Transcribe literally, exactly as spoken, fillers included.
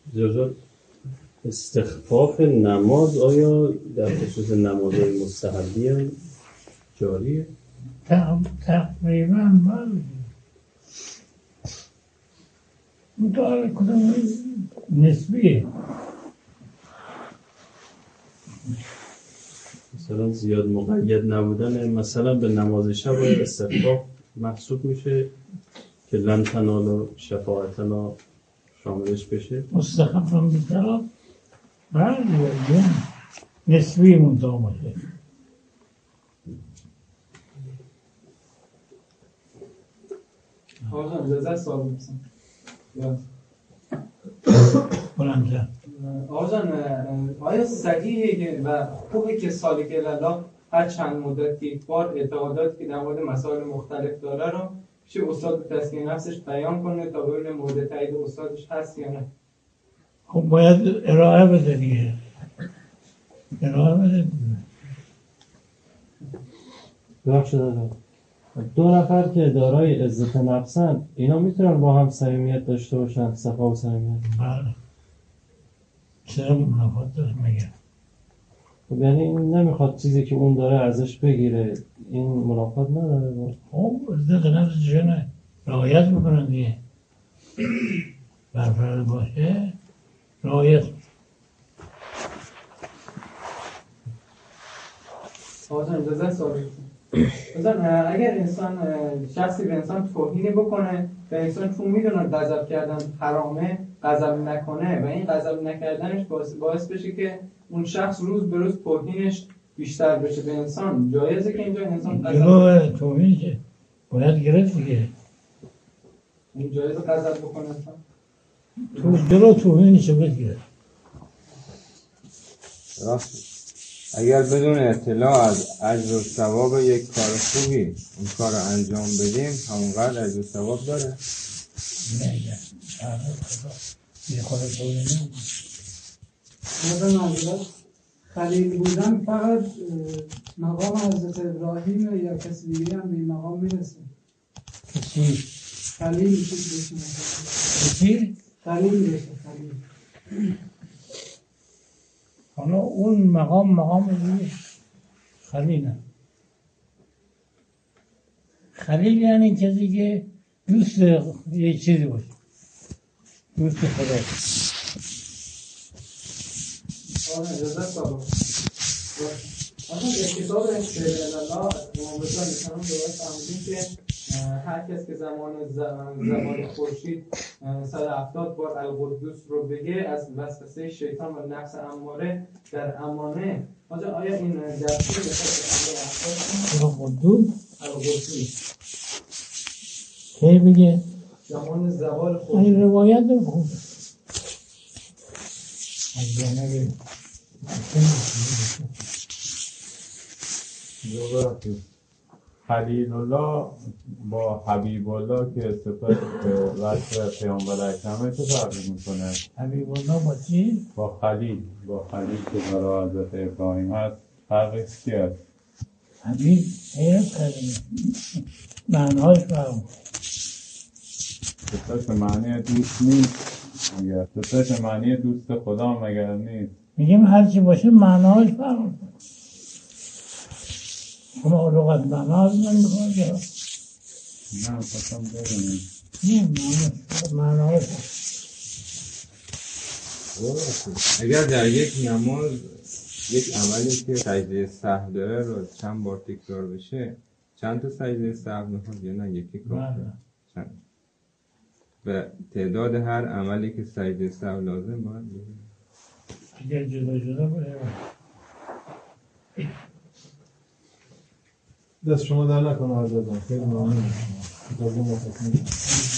جزا استخفاف نماز آیا در خصوص نمازهای مستحبی هم جاریه؟ تقریبا بله. مطالعه کدام نسبیه. مثلا زیاد مقید نبودن مثلا به نماز شب و استخفاف محسوب میشه که لن تنالوا شفاعتنا شاملش بشه. مستخفم بی‌طرف بله نسبی منطقه باشه. آقا جان اجازه سوال بپرسم. بلندتر. آقا جان آیا صحیحه و خوبه که سالک الاله هر چند مدت یک بار اعتقاداتی که در مورد مسائل مختلف داره رو پیش استاد به تسکیه نفسش بیان کنه تا ببینه مورد تایید استادش هست یا نه؟ خب باید ارائه بده دیگه. ارائه بده دیگه. بخش دادم دو نفر که دارای عزت نفسن اینا میتونن با هم صمیمیت داشته باشن، صفا و صمیمیت. بله چرا منافات داره میگه؟ خب یعنی این نمیخواد چیزی که اون داره ارزش بگیره، این منافات نداره. خب عزت نفسشونه رعایت میکنن دیگه. برفرد باشه رعایت. آقا جان اجازه سوال بزن. اگر انسان شخصی به انسان توهینی بکنه و انسان چون میدونه غضب کردن حرامه غضب نکنه و این غضب نکردنش باعث بشه که اون شخص روز به روز توهینش بیشتر بشه به انسان، جایزه که اینجا انسان غضب جلو توهین که باید گرفت دیگه. این جایزه غضب بکنه انسان تو جلو توهینشو بگیره. راست. اگر بدون اطلاع از اجر و ثواب یک کار خوبی اون کار رو انجام بدیم همونقدر اجر و ثواب داره؟ نه نه یه خود توهینه. مثلا منظورت خلیل بودن فقط مقام حضرت ابراهیم یا کسی دیگه هم به این مقام میرسه؟ کسی خلیل میشه بشینه کسی خلیل بشه خلیل. حالا اون مقام مقام دیگه خلیل. خلیل یعنی کسی که دوست یه چیزی باشه، دوست خدا. آره اجازه سوال آقا در کتاب سیر الله محمد علیه السلام فهمیدیم که هر کس که زمان زمان خورشید صد و هفتاد بار القدوس رو بگه از وسوسه شیطان و نفس اماره در امانه. آیا این درسی به خاطر امر القدوس القدوس کی بگه؟ زمان زوال خورشید. این روایت رو خوب از جانب خلیل الله با حبیب الله که صفت وصف پیامبر اکرمه چه فرقی میکنه؟ حبیب الله با چی؟ با خلیل با خلیل که برای حضرت ابراهیم هست فرقی چی هست؟ حبیب حیرت کردیم معناش فرق. ستاش معنی دوست نیست مگر ستاش معنی دوست خدا مگر نیست؟ میگیم هرچی باشه معناش فرق. شما لغت معناش نمیخواد یا؟ نه خواستم بدونیم نه معناش اگر در یک نماز یک عملی که سجده سهو داره رو چند بار تکرار بشه چند تا سجده سهو میخواد یا نه یکی کافیه؟ چند و تعداد هر عملی که سجده سهو لازم باید بگیم اگر جدا جدا باشه دست شما در نکنه عزیزم. خیلی ممنون.